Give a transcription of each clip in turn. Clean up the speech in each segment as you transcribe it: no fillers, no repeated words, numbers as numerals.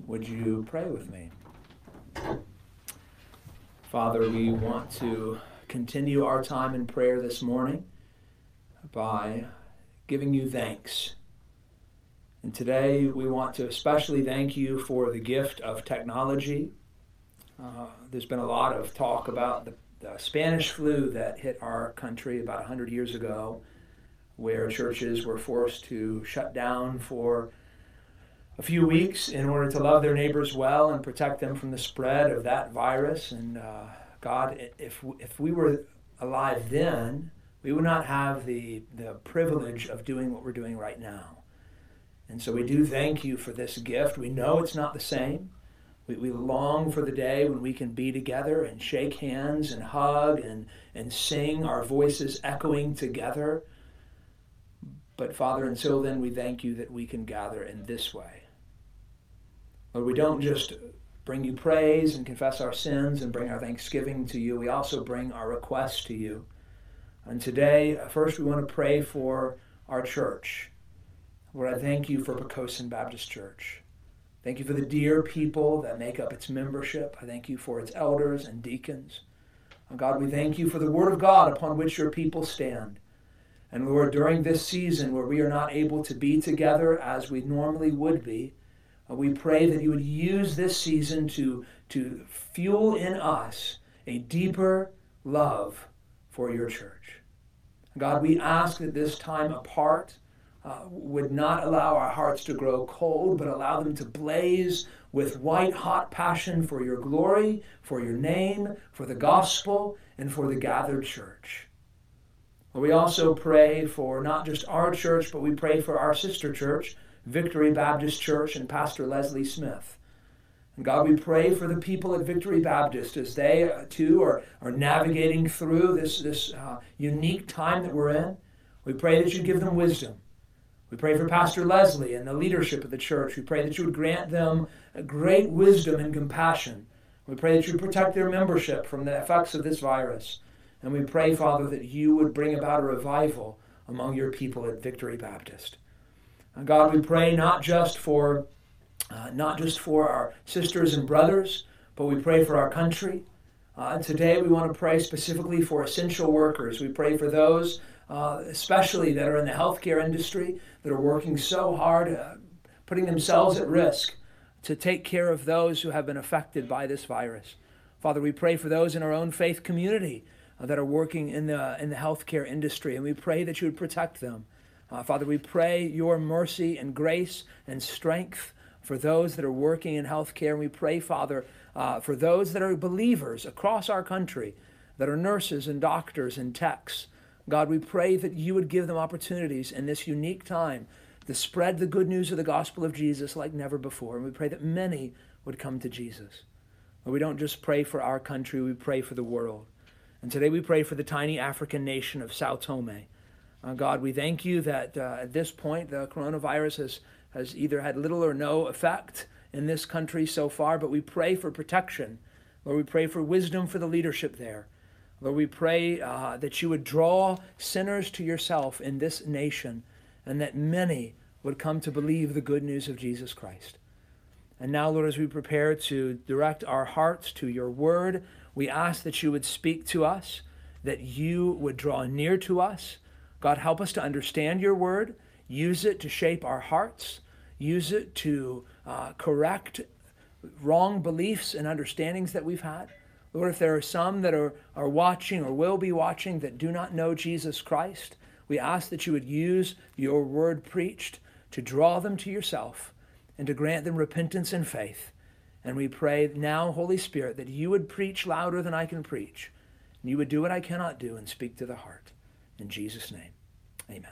Would you pray with me? Father, we want to continue our time in prayer this morning by giving you thanks. And today we want to especially thank you for the gift of technology. There's been a lot of talk about the Spanish flu that hit our country about 100 years ago, where churches were forced to shut down for a few weeks in order to love their neighbors well and protect them from the spread of that virus. And God, if we were alive then, we would not have the privilege of doing what we're doing right now. And so we do thank you for this gift. We know it's not the same. We long for the day when we can be together and shake hands and hug and sing, our voices echoing together. But Father, until then, we thank you that we can gather in this way. Lord, we don't just bring you praise and confess our sins and bring our thanksgiving to you. We also bring our requests to you. And today, first we want to pray for our church. Lord, I thank you for Poquoson Baptist Church. Thank you for the dear people that make up its membership. I thank you for its elders and deacons. And God, we thank you for the word of God upon which your people stand. And Lord, during this season where we are not able to be together as we normally would be, we pray that you would use this season to fuel in us a deeper love for your church. God, we ask that this time apart would not allow our hearts to grow cold, but allow them to blaze with white-hot passion for your glory, for your name, for the gospel, and for the gathered church. We also pray for not just our church, but we pray for our sister church, Victory Baptist Church, and Pastor Leslie Smith. And God, we pray for the people at Victory Baptist as they too are navigating through this unique time that we're in. We pray that you give them wisdom. We pray for Pastor Leslie and the leadership of the church. We pray that you would grant them great wisdom and compassion. We pray that you would protect their membership from the effects of this virus. And we pray, Father, that you would bring about a revival among your people at Victory Baptist. And God, we pray not just for our sisters and brothers, but we pray for our country. Today we want to pray specifically for essential workers. We pray for those especially that are in the healthcare industry, that are working so hard, putting themselves at risk to take care of those who have been affected by this virus. Father, we pray for those in our own faith community that are working in the healthcare industry, and we pray that you would protect them. Father, we pray your mercy and grace and strength for those that are working in healthcare. And we pray, Father, for those that are believers across our country, that are nurses and doctors and techs. God, we pray that you would give them opportunities in this unique time to spread the good news of the gospel of Jesus like never before. And we pray that many would come to Jesus. But we don't just pray for our country, we pray for the world. And today we pray for the tiny African nation of Sao Tome. God, we thank you that at this point the coronavirus has either had little or no effect in this country so far, but we pray for protection. Lord, we pray for wisdom for the leadership there. Lord, we pray that you would draw sinners to yourself in this nation and that many would come to believe the good news of Jesus Christ. And now, Lord, as we prepare to direct our hearts to your word, we ask that you would speak to us, that you would draw near to us. God, help us to understand your word. Use it to shape our hearts. Use it to correct wrong beliefs and understandings that we've had. Lord, if there are some that are watching or will be watching that do not know Jesus Christ, we ask that you would use your word preached to draw them to yourself and to grant them repentance and faith. And we pray now, Holy Spirit, that you would preach louder than I can preach. And you would do what I cannot do and speak to the heart. In Jesus' name, amen.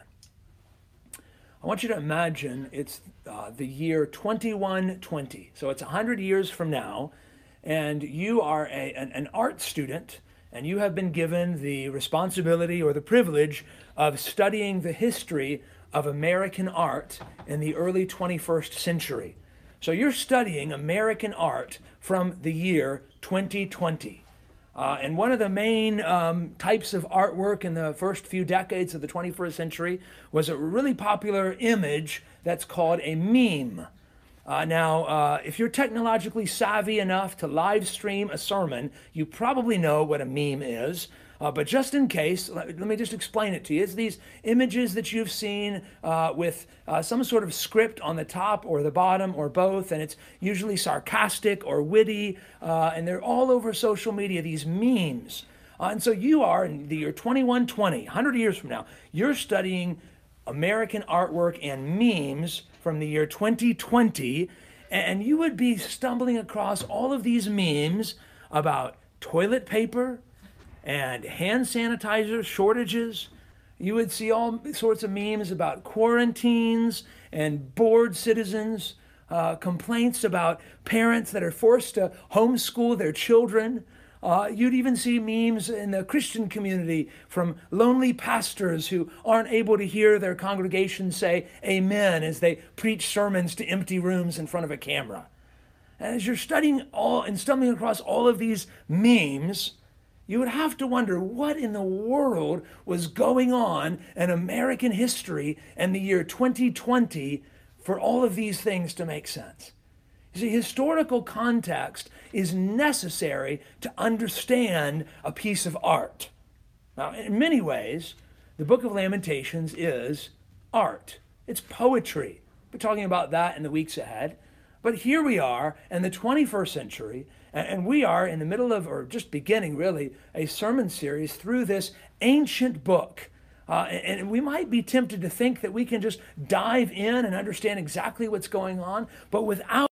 I want you to imagine it's the year 2120. So it's 100 years from now. And you are an art student, and you have been given the responsibility or the privilege of studying the history of American art in the early 21st century. So you're studying American art from the year 2020. And one of the main types of artwork in the first few decades of the 21st century was a really popular image that's called a meme. Now, if you're technologically savvy enough to live stream a sermon, you probably know what a meme is. But just in case, let me just explain it to you. It's these images that you've seen with some sort of script on the top or the bottom or both, and it's usually sarcastic or witty, and they're all over social media, these memes. And so you are, in the year 2120, 100 years from now, you're studying American artwork and memes from the year 2020, and you would be stumbling across all of these memes about toilet paper and hand sanitizer shortages. You would see all sorts of memes about quarantines and bored citizens, complaints about parents that are forced to homeschool their children. You'd even see memes in the Christian community from lonely pastors who aren't able to hear their congregation say amen as they preach sermons to empty rooms in front of a camera. And as you're studying all and stumbling across all of these memes, you would have to wonder what in the world was going on in American history in the year 2020 for all of these things to make sense. You see, historical context is necessary to understand a piece of art. Now, in many ways, the Book of Lamentations is art. It's poetry. We're talking about that in the weeks ahead. But here we are in the 21st century, and we are in the middle of, or just beginning really, a sermon series through this ancient book. And we might be tempted to think that we can just dive in and understand exactly what's going on, but without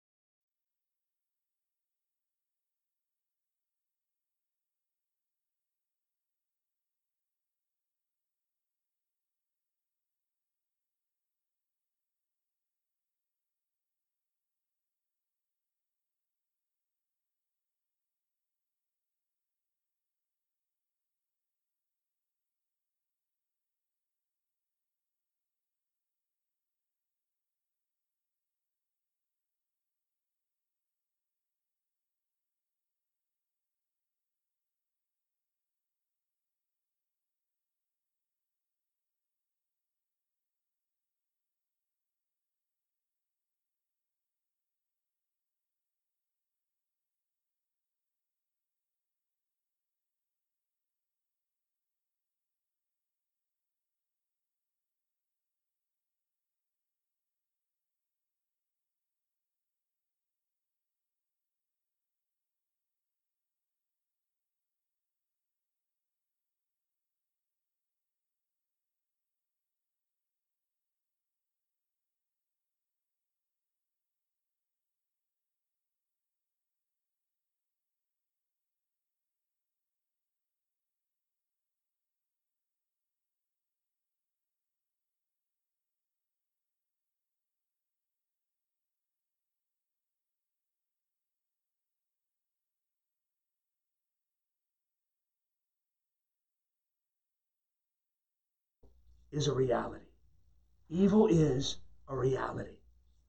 is a reality. Evil is a reality.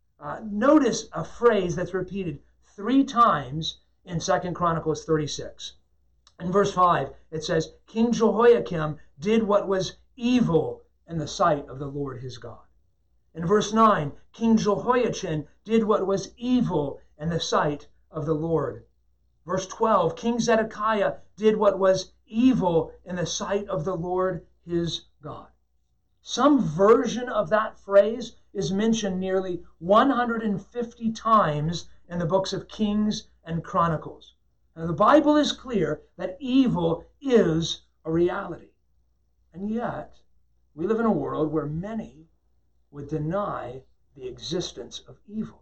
Notice a phrase that's repeated 3 times in 2 Chronicles 36. In verse 5, it says, King Jehoiakim did what was evil in the sight of the Lord his God. In verse 9, King Jehoiachin did what was evil in the sight of the Lord. Verse 12, King Zedekiah did what was evil in the sight of the Lord his God. Some version of that phrase is mentioned nearly 150 times in the books of Kings and Chronicles. Now, the Bible is clear that evil is a reality. And yet, we live in a world where many would deny the existence of evil.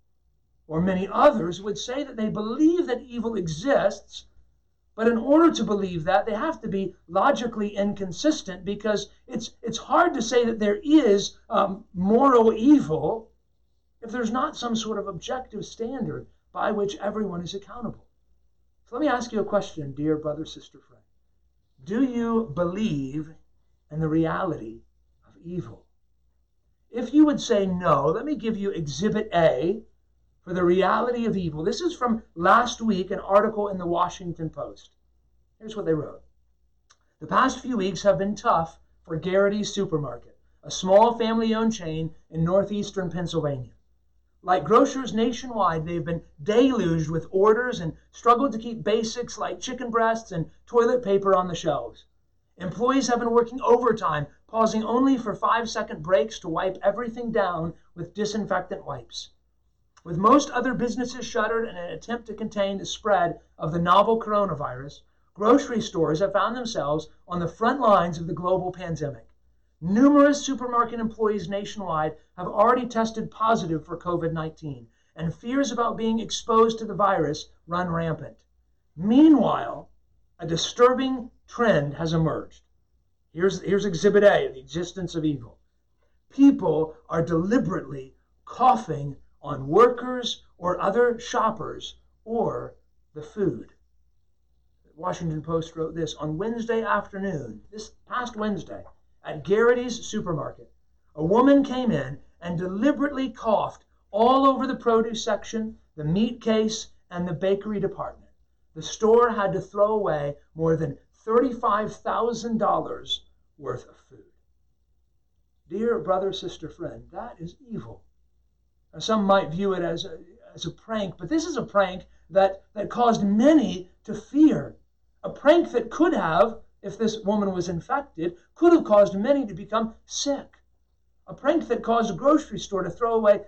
Or many others would say that they believe that evil exists, but in order to believe that, they have to be logically inconsistent, because it's hard to say that there is moral evil if there's not some sort of objective standard by which everyone is accountable. So let me ask you a question, dear brother, sister, friend. Do you believe in the reality of evil? If you would say no, let me give you Exhibit A for the reality of evil. This is from last week, an article in the Washington Post. Here's what they wrote. The past few weeks have been tough for Garrity's Supermarket, a small family-owned chain in northeastern Pennsylvania. Like grocers nationwide, they've been deluged with orders and struggled to keep basics like chicken breasts and toilet paper on the shelves. Employees have been working overtime, pausing only for 5-second breaks to wipe everything down with disinfectant wipes. With most other businesses shuttered in an attempt to contain the spread of the novel coronavirus, grocery stores have found themselves on the front lines of the global pandemic. Numerous supermarket employees nationwide have already tested positive for COVID-19, and fears about being exposed to the virus run rampant. Meanwhile, a disturbing trend has emerged. Here's Exhibit A, the existence of evil. People are deliberately coughing on workers or other shoppers or the food. The Washington Post wrote this: on Wednesday afternoon, this past Wednesday, at Garrity's supermarket, a woman came in and deliberately coughed all over the produce section, the meat case, and the bakery department. The store had to throw away more than $35,000 worth of food. Dear brother, sister, friend, that is evil. Now, some might view it as a prank, but this is a prank that caused many to fear. A prank that could have, if this woman was infected, could have caused many to become sick. A prank that caused a grocery store to throw away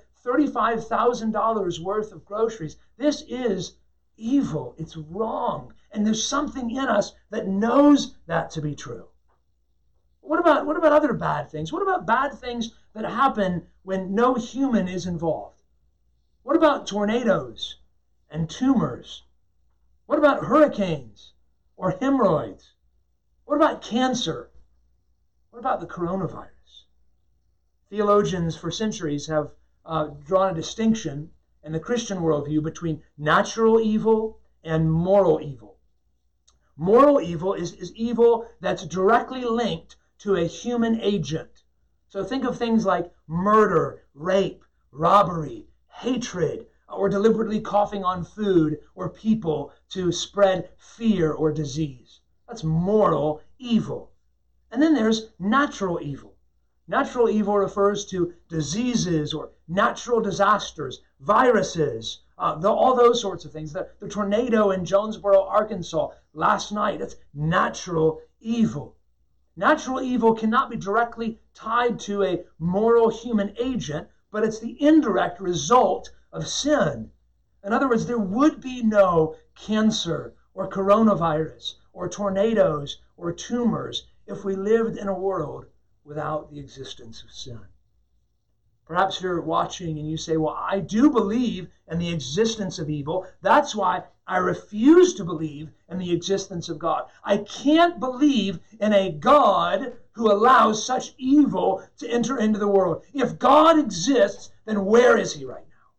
$35,000 worth of groceries. This is evil. It's wrong. And there's something in us that knows that to be true. What about other bad things? What about bad things that happen when no human is involved? What about tornadoes and tumors? What about hurricanes or hemorrhoids? What about cancer? What about the coronavirus? Theologians for centuries have drawn a distinction in the Christian worldview between natural evil and moral evil. Moral evil is evil that's directly linked to a human agent. So think of things like murder, rape, robbery, hatred, or deliberately coughing on food or people to spread fear or disease. That's moral evil. And then there's natural evil. Natural evil refers to diseases or natural disasters, viruses, all those sorts of things. The tornado in Jonesboro, Arkansas last night, that's natural evil. Natural evil cannot be directly tied to a moral human agent, but it's the indirect result of sin. In other words, there would be no cancer or coronavirus or tornadoes or tumors if we lived in a world without the existence of sin. Perhaps you're watching and you say, well, I do believe in the existence of evil. That's why I refuse to believe in the existence of God. I can't believe in a God who allows such evil to enter into the world. If God exists, then where is he right now?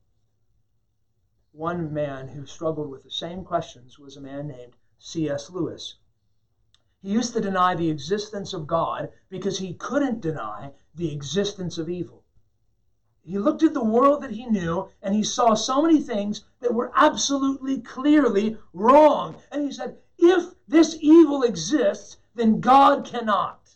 One man who struggled with the same questions was a man named C.S. Lewis. He used to deny the existence of God because he couldn't deny the existence of evil. He looked at the world that he knew and he saw so many things that were absolutely clearly wrong. And he said, if this evil exists, then God cannot.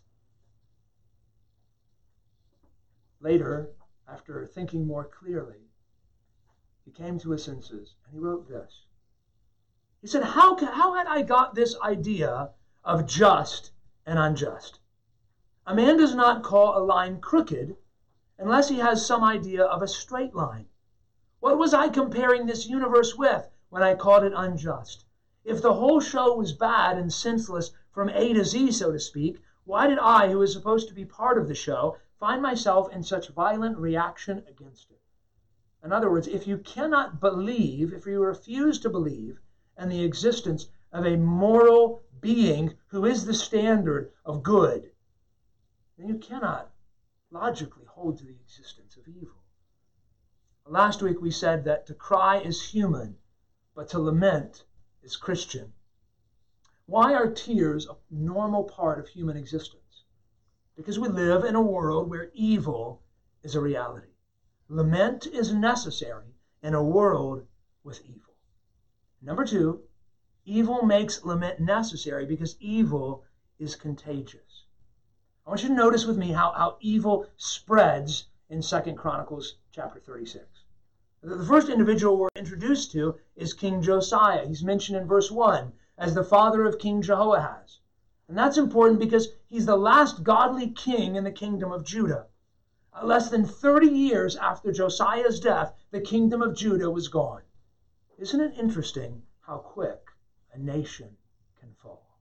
Later, after thinking more clearly, he came to his senses and he wrote this. He said, how had I got this idea of just and unjust? A man does not call a line crooked unless he has some idea of a straight line. What was I comparing this universe with when I called it unjust? If the whole show was bad and senseless from A to Z, so to speak, why did I, who was supposed to be part of the show, find myself in such violent reaction against it? In other words, if you cannot believe, if you refuse to believe in the existence of a moral being who is the standard of good, then you cannot logically hold to the existence of evil. Last week we said that to cry is human, but to lament is Christian. Why are tears a normal part of human existence? Because we live in a world where evil is a reality. Lament is necessary in a world with evil. Number two, evil makes lament necessary because evil is contagious. I want you to notice with me how evil spreads in 2 Chronicles chapter 36. The first individual we're introduced to is King Josiah. He's mentioned in verse 1 as the father of King Jehoahaz. And that's important because he's the last godly king in the kingdom of Judah. Less than 30 years after Josiah's death, the kingdom of Judah was gone. Isn't it interesting how quick a nation can fall?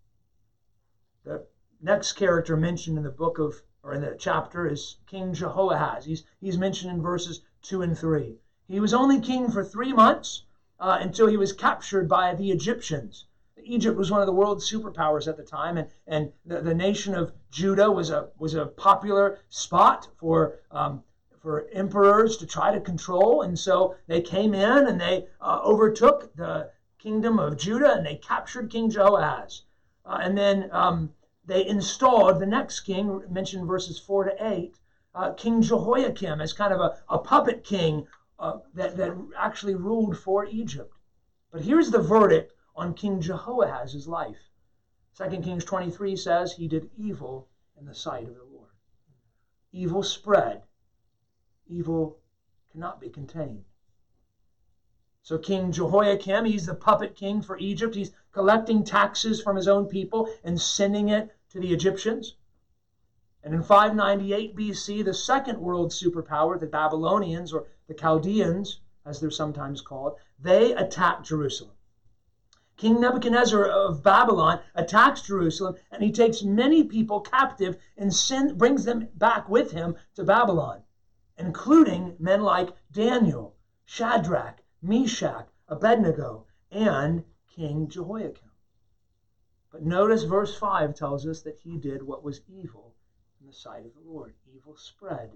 The next character mentioned in the book of, or in the chapter, is King Jehoahaz. He's mentioned in verses 2 and 3. He was only king for 3 months until he was captured by the Egyptians. Egypt was one of the world's superpowers at the time, and the nation of Judah was a popular spot for emperors to try to control. And so they came in and they overtook the kingdom of Judah, and they captured King Jehoahaz. And then they installed the next king, mentioned in verses 4 to 8, King Jehoiakim, as kind of a puppet king that actually ruled for Egypt. But here's the verdict on King Jehoahaz's life. 2 Kings 23 says he did evil in the sight of the Lord. Evil spread. Evil cannot be contained. So King Jehoiakim, he's the puppet king for Egypt. He's collecting taxes from his own people and sending it to the Egyptians. And in 598 BC, the second world superpower, the Babylonians, or the Chaldeans, as they're sometimes called, they attacked Jerusalem. King Nebuchadnezzar of Babylon attacks Jerusalem, and he takes many people captive and brings them back with him to Babylon, including men like Daniel, Shadrach, Meshach, Abednego, and King Jehoiakim. But notice verse 5 tells us that he did what was evil in the sight of the Lord. Evil spread.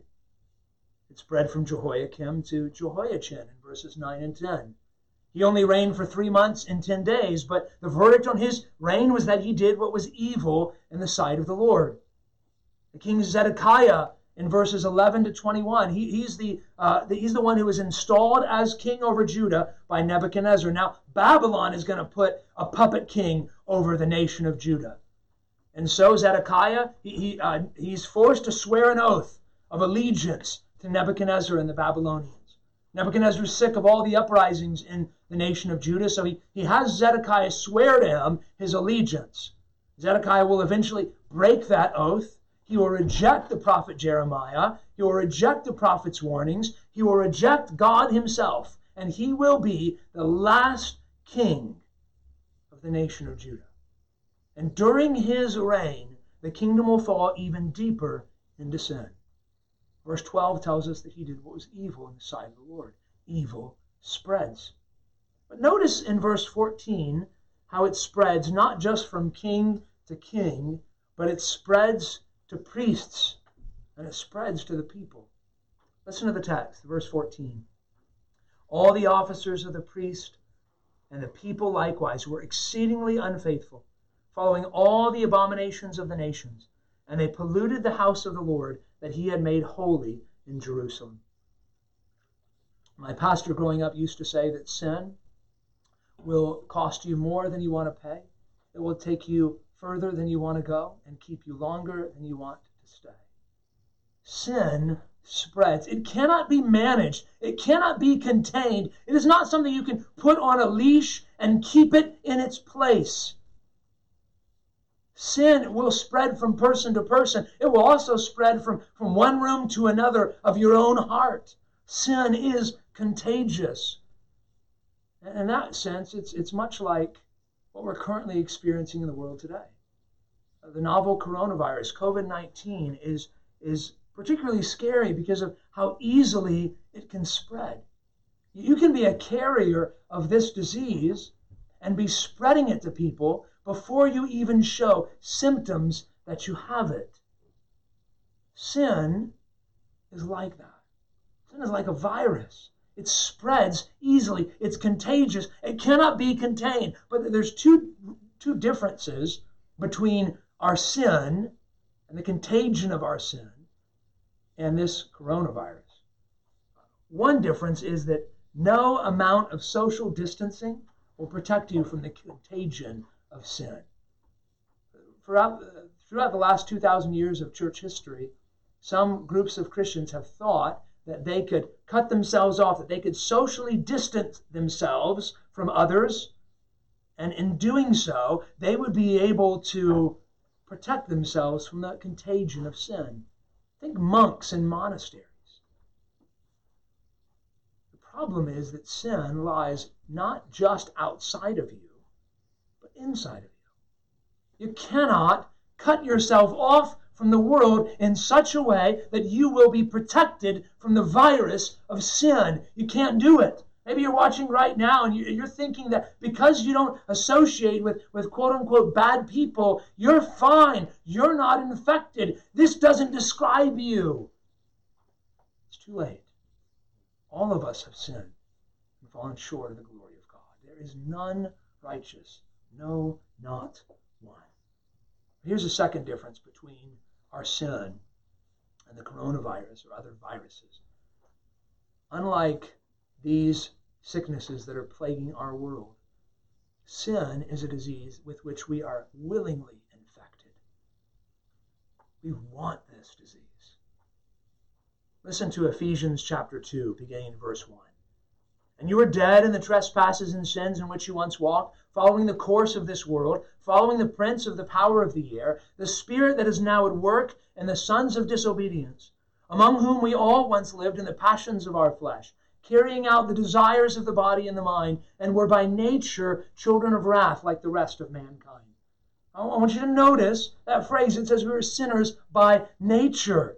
It spread from Jehoiakim to Jehoiachin in verses 9 and 10. He only reigned for 3 months and 10 days, but the verdict on his reign was that he did what was evil in the sight of the Lord. The king Zedekiah, in verses 11 to 21, he's the one who was installed as king over Judah by Nebuchadnezzar. Now, Babylon is going to put a puppet king over the nation of Judah. And so Zedekiah, he's forced to swear an oath of allegiance to Nebuchadnezzar and the Babylonians. Nebuchadnezzar is sick of all the uprisings in the nation of Judah, so he has Zedekiah swear to him his allegiance. Zedekiah will eventually break that oath. He will reject the prophet Jeremiah. He will reject the prophet's warnings. He will reject God himself, and he will be the last king of the nation of Judah. And during his reign, the kingdom will fall even deeper into sin. Verse 12 tells us that he did what was evil in the sight of the Lord. Evil spreads. But notice in verse 14 how it spreads not just from king to king, but it spreads to priests and it spreads to the people. Listen to the text, verse 14. All the officers of the priest and the people likewise were exceedingly unfaithful, following all the abominations of the nations, and they polluted the house of the Lord that he had made holy in Jerusalem. My pastor growing up used to say that sin will cost you more than you want to pay. It will take you further than you want to go and keep you longer than you want to stay. Sin spreads. It cannot be managed. It cannot be contained. It is not something you can put on a leash and keep it in its place. Sin will spread from person to person. It will also spread from one room to another of your own heart. Sin is contagious. And in that sense, it's much like what we're currently experiencing in the world today. The novel coronavirus, COVID-19, is particularly scary because of how easily it can spread. You can be a carrier of this disease and be spreading it to people before you even show symptoms that you have it. Sin is like that. Sin is like a virus. It spreads easily. It's contagious. It cannot be contained. But there's two differences between our sin and the contagion of our sin and this coronavirus. One difference is that no amount of social distancing will protect you from the contagion of sin. Throughout the last 2,000 years of church history, some groups of Christians have thought that they could cut themselves off, that they could socially distance themselves from others. And in doing so, they would be able to protect themselves from the contagion of sin. Think monks in monasteries. The problem is that sin lies not just outside of you, but inside of you. You cannot cut yourself off from the world in such a way that you will be protected from the virus of sin. You can't do it. Maybe you're watching right now and you're thinking that because you don't associate with quote-unquote bad people, you're fine. You're not infected. This doesn't describe you. It's too late. All of us have sinned and fallen short of the glory of God. There is none righteous. No, not one. Here's a second difference between our sin and the coronavirus or other viruses. Unlike these sicknesses that are plaguing our world, sin is a disease with which we are willingly infected. We want this disease. Listen to Ephesians chapter 2, beginning in verse 1. And you were dead in the trespasses and sins in which you once walked, following the course of this world, following the prince of the power of the air, the spirit that is now at work in the sons of disobedience, among whom we all once lived in the passions of our flesh, carrying out the desires of the body and the mind, and were by nature children of wrath like the rest of mankind. I want you to notice that phrase. It says we were sinners by nature.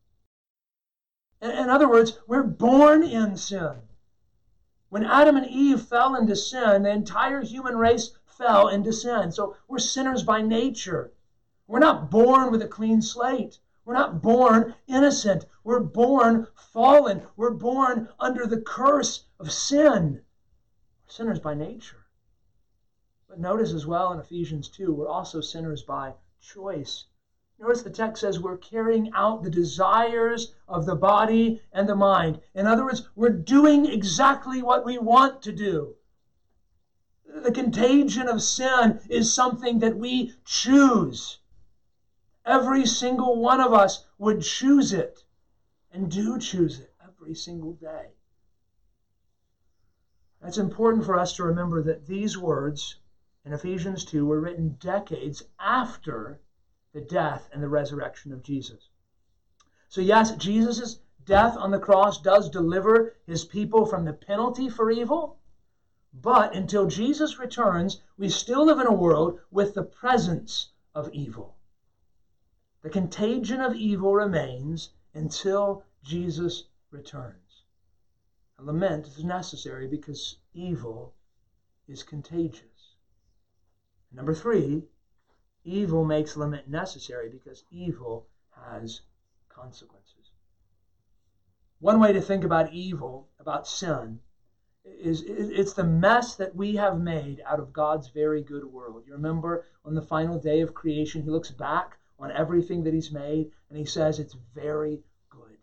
In other words, we're born in sin. When Adam and Eve fell into sin, the entire human race fell into sin. So we're sinners by nature. We're not born with a clean slate. We're not born innocent. We're born fallen. We're born under the curse of sin. We're sinners by nature. But notice as well in Ephesians 2, we're also sinners by choice. Notice the text says we're carrying out the desires of the body and the mind. In other words, we're doing exactly what we want to do. The contagion of sin is something that we choose. Every single one of us would choose it, and do choose it every single day. It's important for us to remember that these words in Ephesians 2 were written decades after the death and the resurrection of Jesus. So yes, Jesus' death on the cross does deliver his people from the penalty for evil, but until Jesus returns, we still live in a world with the presence of evil. The contagion of evil remains until Jesus returns. And lament is necessary because evil is contagious. Number 3, evil makes lament necessary because evil has consequences. One way to think about evil, about sin, is it's the mess that we have made out of God's very good world. You remember on the final day of creation, he looks back on everything that he's made, and he says it's very good.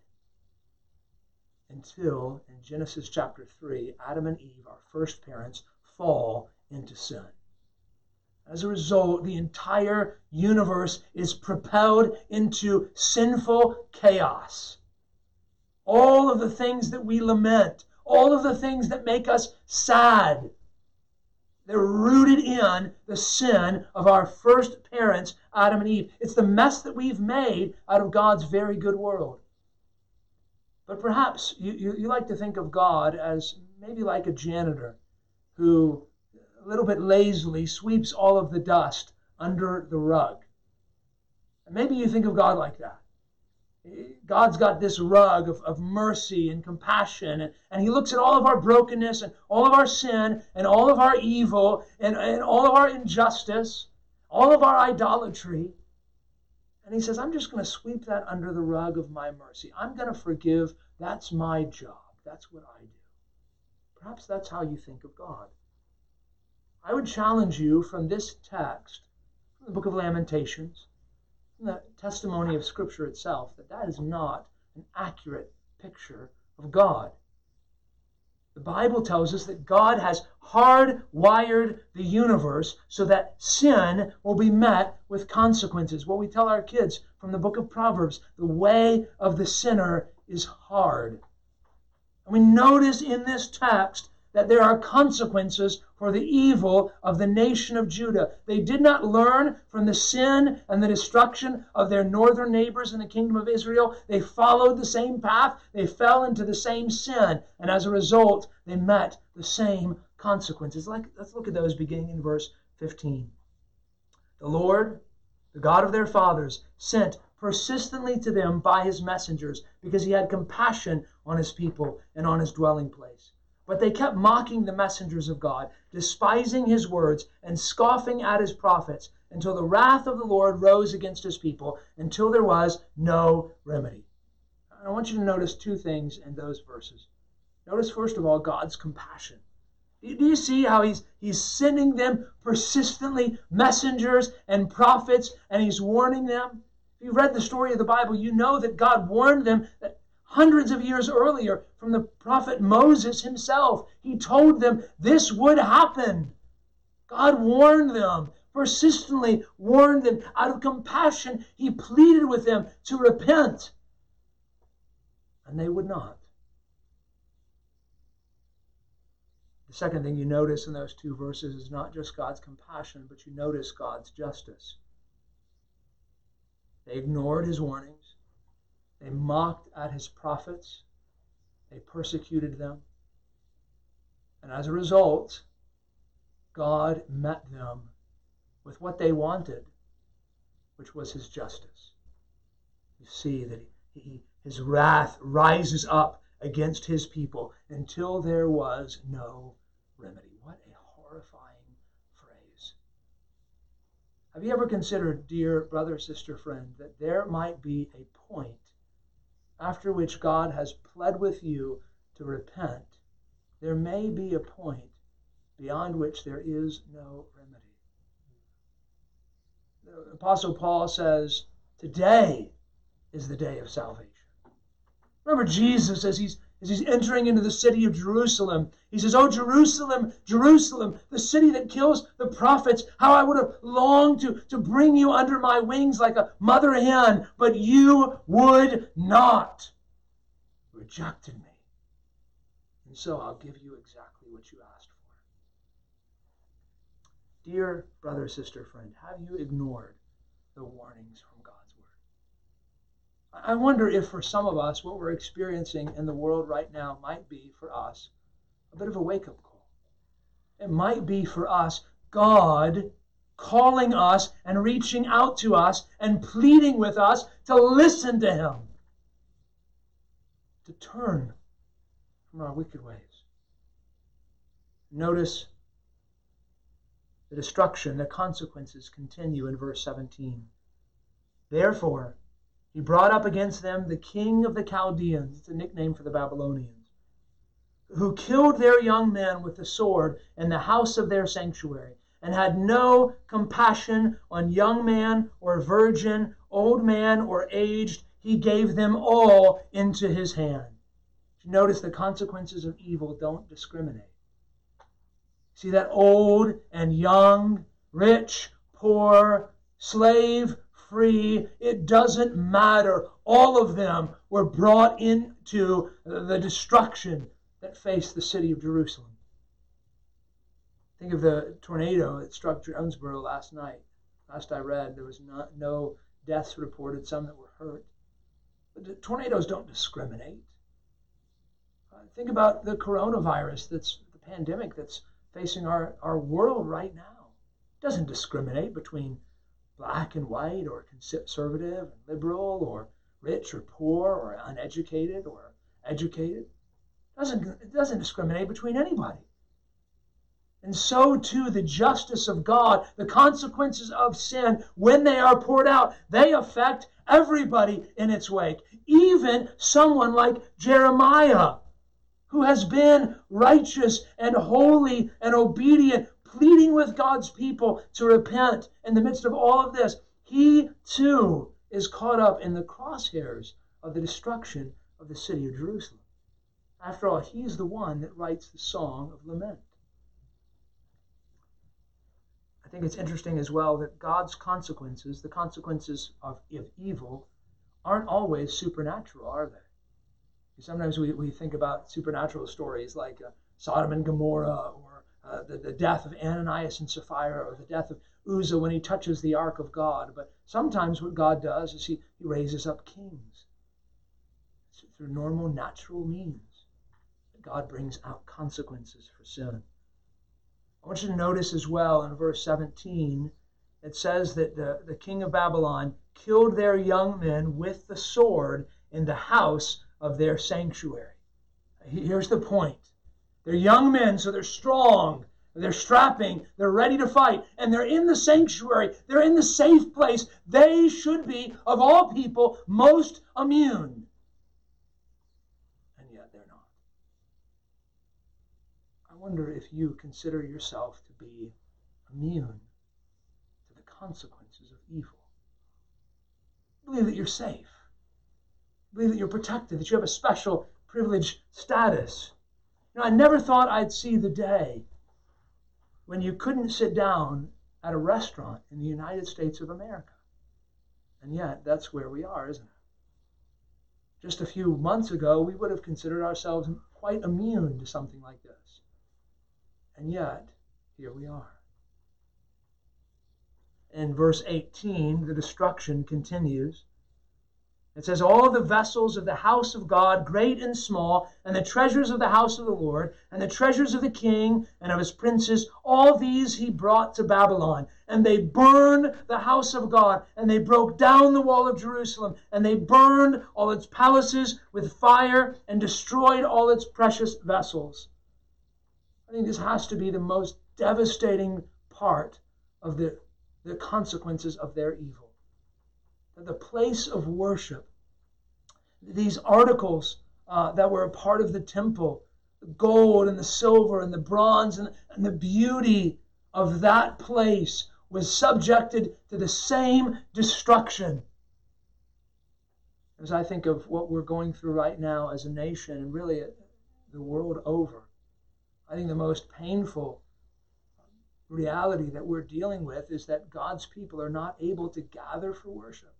Until, in Genesis chapter 3, Adam and Eve, our first parents, fall into sin. As a result, the entire universe is propelled into sinful chaos. All of the things that we lament, all of the things that make us sad, they're rooted in the sin of our first parents, Adam and Eve. It's the mess that we've made out of God's very good world. But perhaps you like to think of God as maybe like a janitor who a little bit lazily sweeps all of the dust under the rug. And maybe you think of God like that. God's got this rug of mercy and compassion, and he looks at all of our brokenness and all of our sin and all of our evil and all of our injustice, all of our idolatry, and he says, I'm just going to sweep that under the rug of my mercy. I'm going to forgive. That's my job. That's what I do. Perhaps that's how you think of God. I would challenge you from this text, from the book of Lamentations, the testimony of Scripture itself, that is not an accurate picture of God. The Bible tells us that God has hardwired the universe so that sin will be met with consequences. What we tell our kids from the book of Proverbs, the way of the sinner is hard. And we notice in this text that there are consequences for the evil of the nation of Judah. They did not learn from the sin and the destruction of their northern neighbors in the kingdom of Israel. They followed the same path. They fell into the same sin. And as a result, they met the same consequences. Let's look at those beginning in verse 15. The Lord, the God of their fathers, sent persistently to them by his messengers, because he had compassion on his people and on his dwelling place. But they kept mocking the messengers of God, despising his words, and scoffing at his prophets, until the wrath of the Lord rose against his people, until there was no remedy. I want you to notice two things in those verses. Notice, first of all, God's compassion. Do you see how he's sending them persistently messengers and prophets, and he's warning them? If you've read the story of the Bible, you know that God warned them that hundreds of years earlier from the prophet Moses himself. He told them this would happen. God warned them, persistently warned them. Out of compassion, he pleaded with them to repent. And they would not. The second thing you notice in those two verses is not just God's compassion, but you notice God's justice. They ignored his warnings. They mocked at his prophets. They persecuted them. And as a result, God met them with what they wanted, which was his justice. You see that his wrath rises up against his people until there was no remedy. What a horrifying phrase. Have you ever considered, dear brother, sister, friend, that there might be a point after which God has pled with you to repent? There may be a point beyond which there is no remedy. The Apostle Paul says, today is the day of salvation. Remember Jesus as he's entering into the city of Jerusalem. He says, "Oh, Jerusalem, Jerusalem, the city that kills the prophets, how I would have longed to bring you under my wings like a mother hen, but you would not. You rejected me. And so I'll give you exactly what you asked for." Dear brother, sister, friend, have you ignored the warnings from God's word? I wonder if for some of us, what we're experiencing in the world right now might be for us a bit of a wake-up call. It might be for us God calling us and reaching out to us and pleading with us to listen to him, to turn from our wicked ways. Notice the destruction, the consequences continue in verse 17. Therefore, he brought up against them the king of the Chaldeans, it's a nickname for the Babylonians, who killed their young men with the sword in the house of their sanctuary, and had no compassion on young man or virgin, old man or aged. He gave them all into his hand. Notice the consequences of evil don't discriminate. See that old and young, rich, poor, slave, free, it doesn't matter. All of them were brought into the destruction that faced the city of Jerusalem. Think of the tornado that struck Jonesboro last night. Last I read, there was no deaths reported, some that were hurt. But the tornadoes don't discriminate. Think about the coronavirus, the pandemic that's facing our world right now. It doesn't discriminate between black and white, or conservative and liberal, or rich or poor, or uneducated or educated. It doesn't discriminate between anybody. And so too the justice of God, the consequences of sin, when they are poured out, they affect everybody in its wake. Even someone like Jeremiah, who has been righteous and holy and obedient, pleading with God's people to repent in the midst of all of this. He too is caught up in the crosshairs of the destruction of the city of Jerusalem. After all, he's the one that writes the song of lament. I think it's interesting as well that God's consequences, the consequences of evil, aren't always supernatural, are they? Sometimes we think about supernatural stories like Sodom and Gomorrah, or the death of Ananias and Sapphira, or the death of Uzzah when he touches the ark of God. But sometimes what God does is he raises up kings through normal, natural means. God brings out consequences for sin. I want you to notice as well in verse 17, it says that the king of Babylon killed their young men with the sword in the house of their sanctuary. Here's the point. They're young men, so they're strong, they're strapping, they're ready to fight, and they're in the sanctuary, they're in the safe place. They should be, of all people, most immune. And yet they're not. I wonder if you consider yourself to be immune to the consequences of evil. Believe that you're safe. Believe that you're protected, that you have a special privileged status. I never thought I'd see the day when you couldn't sit down at a restaurant in the United States of America. And yet, that's where we are, isn't it? Just a few months ago, we would have considered ourselves quite immune to something like this. And yet, here we are. In verse 18, the destruction continues. It says, all the vessels of the house of God, great and small, and the treasures of the house of the Lord, and the treasures of the king and of his princes, all these he brought to Babylon. And they burned the house of God, and they broke down the wall of Jerusalem, and they burned all its palaces with fire, and destroyed all its precious vessels. I think this has to be the most devastating part of the consequences of their evil. The place of worship, these articles that were a part of the temple, the gold and the silver and the bronze and the beauty of that place was subjected to the same destruction. As I think of what we're going through right now as a nation and really the world over, I think the most painful reality that we're dealing with is that God's people are not able to gather for worship.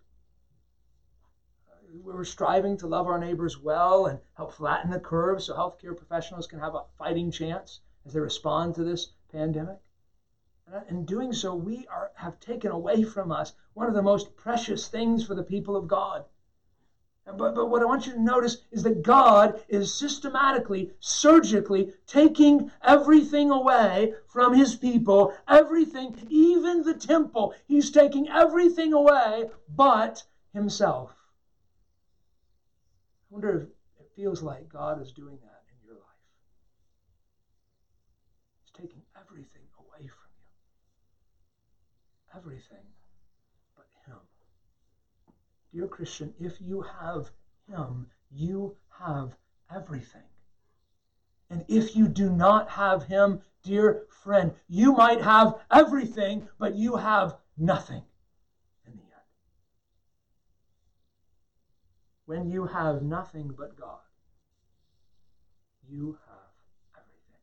We're striving to love our neighbors well and help flatten the curve so healthcare professionals can have a fighting chance as they respond to this pandemic. And in doing so, we have taken away from us one of the most precious things for the people of God. But what I want you to notice is that God is systematically, surgically taking everything away from his people, everything, even the temple. He's taking everything away but himself. I wonder if it feels like God is doing that in your life. He's taking everything away from you. Everything but him. Dear Christian, if you have him, you have everything. And if you do not have him, dear friend, you might have everything, but you have nothing. When you have nothing but God, you have everything.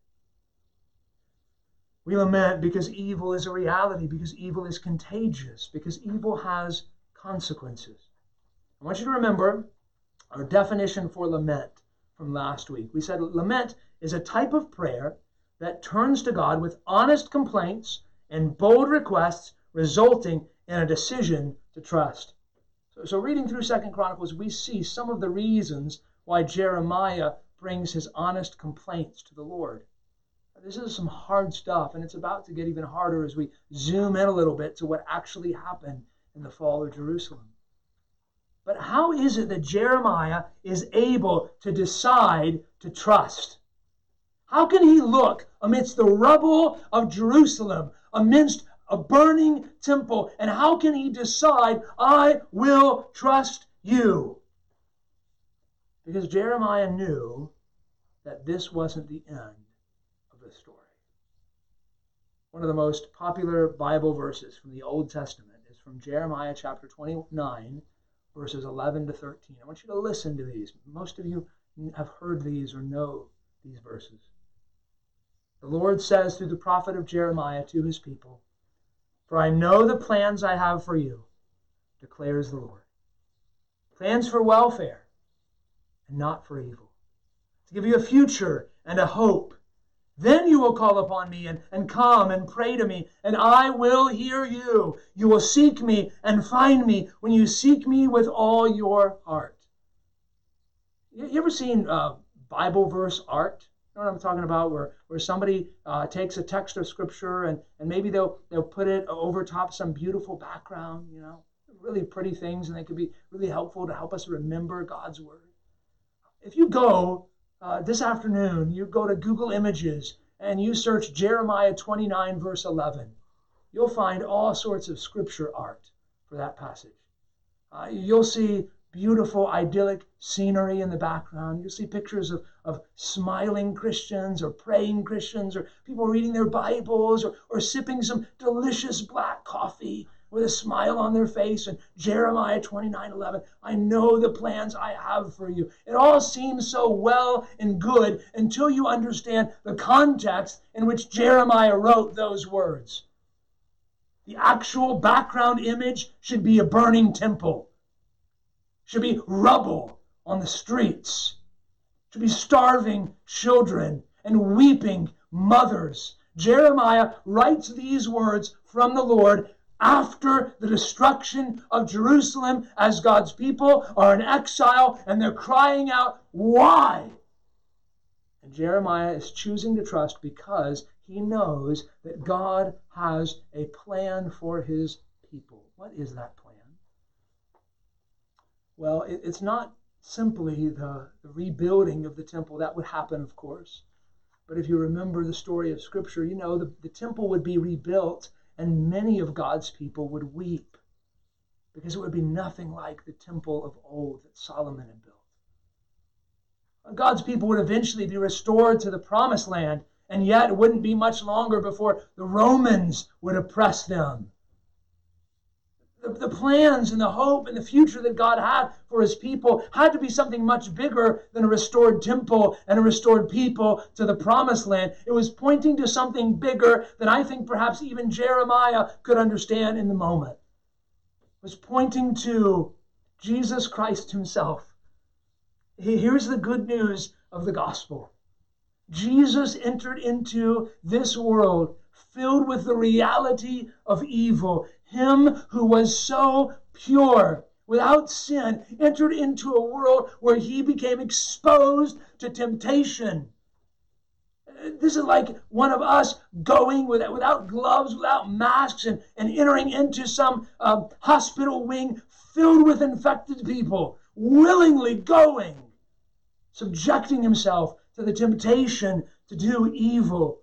We lament because evil is a reality, because evil is contagious, because evil has consequences. I want you to remember our definition for lament from last week. We said lament is a type of prayer that turns to God with honest complaints and bold requests, resulting in a decision to trust. So reading through 2 Chronicles, we see some of the reasons why Jeremiah brings his honest complaints to the Lord. This is some hard stuff, and it's about to get even harder as we zoom in a little bit to what actually happened in the fall of Jerusalem. But how is it that Jeremiah is able to decide to trust? How can he look amidst the rubble of Jerusalem, amidst a burning temple, and how can he decide, I will trust you? Because Jeremiah knew that this wasn't the end of the story. One of the most popular Bible verses from the Old Testament is from Jeremiah chapter 29, verses 11 to 13. I want you to listen to these. Most of you have heard these or know these verses. The Lord says through the prophet of Jeremiah to his people, for I know the plans I have for you, declares the Lord. Plans for welfare and not for evil, to give you a future and a hope. Then you will call upon me and come and pray to me, and I will hear you. You will seek me and find me when you seek me with all your heart. You ever seen Bible verse art? You know what I'm talking about? Where somebody takes a text of Scripture and maybe they'll put it over top some beautiful background, really pretty things, and they could be really helpful to help us remember God's Word. If you go this afternoon, you go to Google Images and you search Jeremiah 29 verse 11, you'll find all sorts of Scripture art for that passage. You'll see beautiful, idyllic scenery in the background. You'll see pictures of smiling Christians or praying Christians or people reading their Bibles or sipping some delicious black coffee with a smile on their face. And Jeremiah 29:11, I know the plans I have for you. It all seems so well and good until you understand the context in which Jeremiah wrote those words. The actual background image should be a burning temple. Should be rubble on the streets. Should be starving children and weeping mothers. Jeremiah writes these words from the Lord after the destruction of Jerusalem, as God's people are in exile and they're crying out, why? And Jeremiah is choosing to trust because he knows that God has a plan for his people. What is that plan? Well, it's not simply the rebuilding of the temple. That would happen, of course. But if you remember the story of Scripture, the temple would be rebuilt and many of God's people would weep because it would be nothing like the temple of old that Solomon had built. God's people would eventually be restored to the promised land, and yet it wouldn't be much longer before the Romans would oppress them. The plans and the hope and the future that God had for his people had to be something much bigger than a restored temple and a restored people to the promised land. It was pointing to something bigger than I think perhaps even Jeremiah could understand in the moment. It was pointing to Jesus Christ himself. Here's the good news of the gospel. Jesus entered into this world filled with the reality of evil. Him who was so pure, without sin, entered into a world where he became exposed to temptation. This is like one of us going without gloves, without masks, and entering into some hospital wing filled with infected people, willingly going, subjecting himself to the temptation to do evil,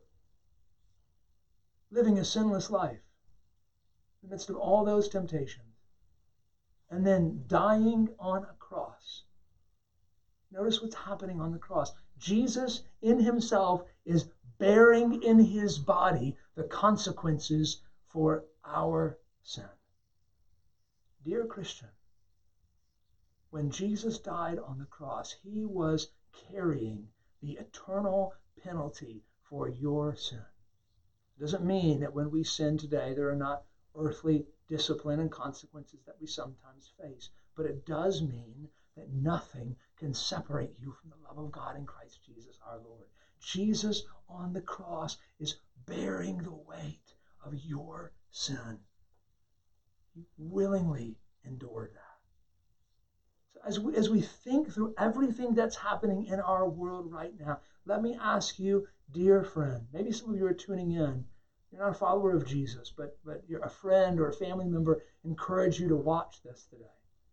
living a sinless life in the midst of all those temptations, and then dying on a cross. Notice what's happening on the cross. Jesus in himself is bearing in his body the consequences for our sin. Dear Christian, when Jesus died on the cross, he was carrying the eternal penalty for your sin. It doesn't mean that when we sin today, there are not earthly discipline and consequences that we sometimes face. But it does mean that nothing can separate you from the love of God in Christ Jesus our Lord. Jesus on the cross is bearing the weight of your sin. He willingly endured that. So as we think through everything that's happening in our world right now, let me ask you, dear friend, maybe some of you are tuning in. You're not a follower of Jesus, but you're a friend or a family member, encourage you to watch this today.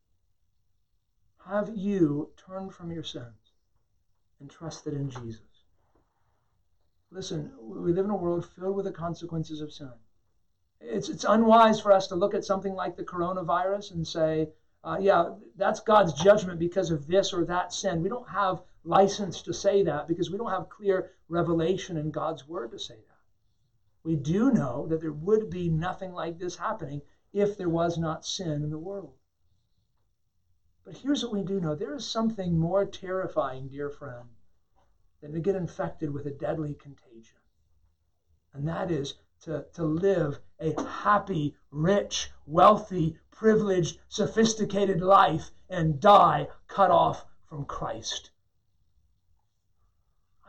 Have you turned from your sins and trusted in Jesus? Listen, we live in a world filled with the consequences of sin. It's unwise for us to look at something like the coronavirus and say, yeah, that's God's judgment because of this or that sin. We don't have license to say that because we don't have clear revelation in God's word to say that. We do know that there would be nothing like this happening if there was not sin in the world. But here's what we do know. There is something more terrifying, dear friend, than to get infected with a deadly contagion. And that is to live a happy, rich, wealthy, privileged, sophisticated life and die cut off from Christ.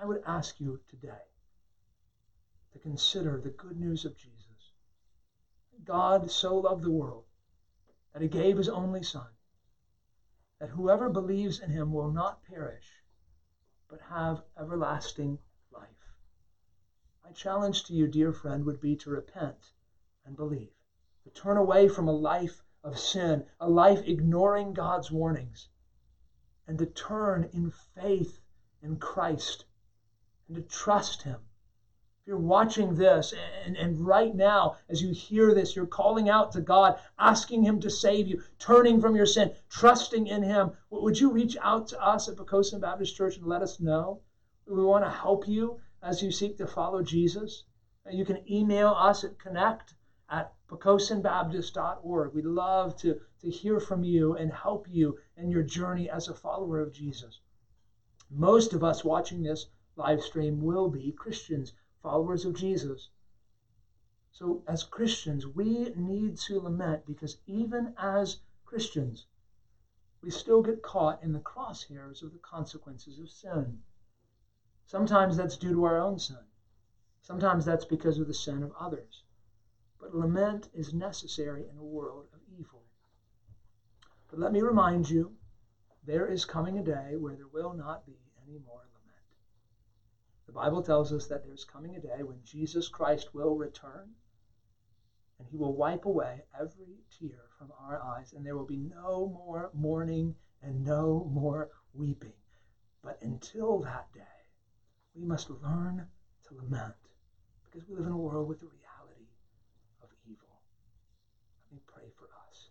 I would ask you today to consider the good news of Jesus. God so loved the world that he gave his only Son, that whoever believes in him will not perish, but have everlasting life. My challenge to you, dear friend, would be to repent and believe, to turn away from a life of sin, a life ignoring God's warnings, and to turn in faith in Christ and to trust him. If you're watching this and right now, as you hear this, you're calling out to God, asking him to save you, turning from your sin, trusting in him, would you reach out to us at Poquoson Baptist Church and let us know? We want to help you as you seek to follow Jesus. You can email us at connect@pocosonbaptist.org. We'd love to hear from you and help you in your journey as a follower of Jesus. Most of us watching this live stream will be Christians, followers of Jesus. So as Christians, we need to lament, because even as Christians, we still get caught in the crosshairs of the consequences of sin. Sometimes that's due to our own sin. Sometimes that's because of the sin of others. But lament is necessary in a world of evil. But let me remind you, there is coming a day where there will not be any more lament. The Bible tells us that there's coming a day when Jesus Christ will return, and he will wipe away every tear from our eyes, and there will be no more mourning and no more weeping. But until that day, we must learn to lament, because we live in a world with the reality of evil. Let me pray for us.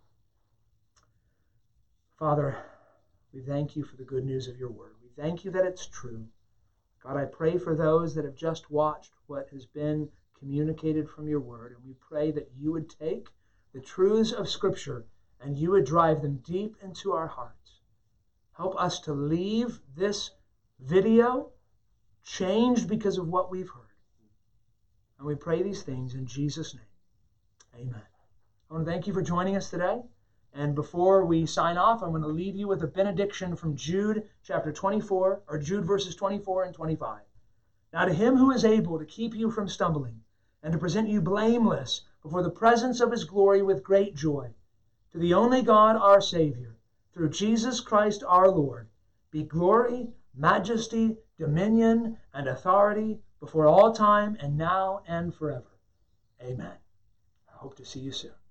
Father, we thank you for the good news of your word. We thank you that it's true. God, I pray for those that have just watched what has been communicated from your word, and we pray that you would take the truths of Scripture and you would drive them deep into our hearts. Help us to leave this video changed because of what we've heard. And we pray these things in Jesus' name. Amen. I want to thank you for joining us today. And before we sign off, I'm going to leave you with a benediction from Jude chapter 24, or Jude verses 24 and 25. Now to him who is able to keep you from stumbling and to present you blameless before the presence of his glory with great joy, to the only God our Savior, through Jesus Christ our Lord, be glory, majesty, dominion, and authority before all time and now and forever. Amen. I hope to see you soon.